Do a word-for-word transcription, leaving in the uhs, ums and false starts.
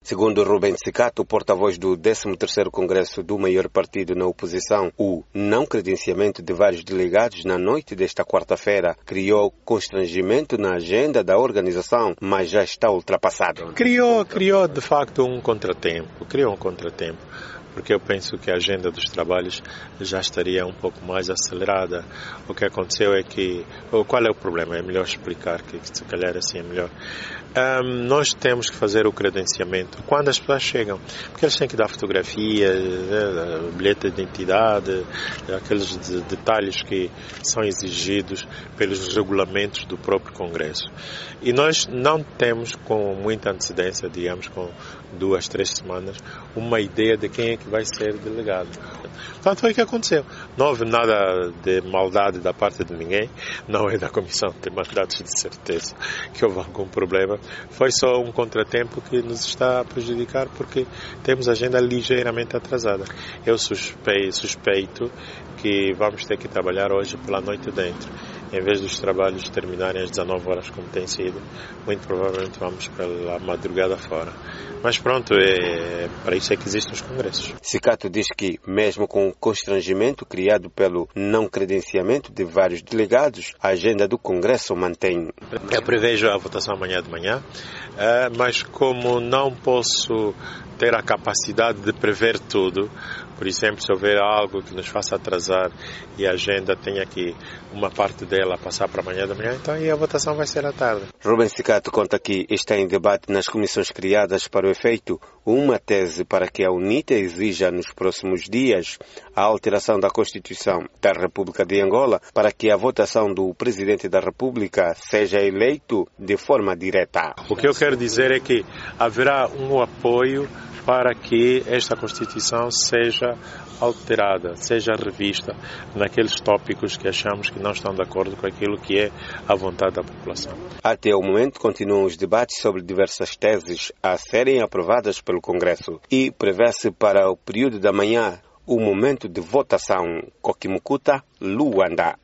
Segundo Rubens Secato, porta-voz do décimo terceiro Congresso do maior partido na oposição, o não credenciamento de vários delegados na noite desta quarta-feira criou constrangimento na agenda da organização, mas já está ultrapassado. Criou, criou de facto um contratempo, criou um contratempo. Porque eu penso que a agenda dos trabalhos já estaria um pouco mais acelerada. O que aconteceu é que... Qual é o problema? É melhor explicar, que se calhar assim é melhor. Um, nós temos que fazer o credenciamento quando as pessoas chegam, porque eles têm que dar fotografia, né, bilhete de identidade, aqueles de, detalhes que são exigidos pelos regulamentos do próprio Congresso. E nós não temos com muita antecedência, digamos com duas, três semanas, uma ideia de quem é que vai ser delegado. Portanto, foi o que aconteceu. Não houve nada de maldade da parte de ninguém, não é da Comissão de Mandatos de certeza que houve algum problema. Foi só um contratempo que nos está a prejudicar porque temos a agenda ligeiramente atrasada. Eu suspeito, suspeito que vamos ter que trabalhar hoje pela noite dentro. Em vez dos trabalhos terminarem às dezanove horas como tem sido, muito provavelmente vamos pela madrugada fora. Mas pronto, é, para isso é que existem os congressos. Secato diz que, mesmo com o constrangimento criado pelo não credenciamento de vários delegados, a agenda do Congresso mantém. Eu prevejo a votação amanhã de manhã, mas como não posso ter a capacidade de prever tudo, por exemplo, se houver algo que nos faça atrasar e a agenda tenha que uma parte dela passar para amanhã de manhã, então aí a votação vai ser à tarde. Rubens Secato conta que está em debate nas comissões criadas para o efeito uma tese para que a UNITA exija nos próximos dias a alteração da Constituição da República de Angola para que a votação do Presidente da República seja eleito de forma direta. O que eu quero dizer é que haverá um apoio para que esta Constituição seja alterada, seja revista naqueles tópicos que achamos que não estão de acordo com aquilo que é a vontade da população. Até o momento continuam os debates sobre diversas teses a serem aprovadas pelo Congresso e prevê-se para o período da manhã o momento de votação. Coquimucuta, Luanda.